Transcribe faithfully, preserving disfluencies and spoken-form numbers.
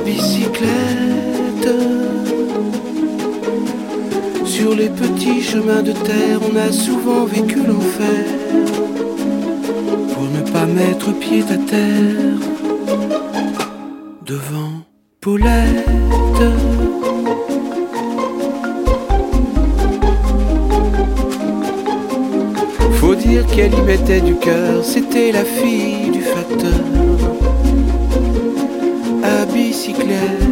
bicyclette. Sur les petits chemins de terre, on a souvent vécu l'enfer pour ne pas mettre pied à terre devant Paulette. Faut dire qu'elle y mettait du cœur, c'était la fille du facteur à bicyclette.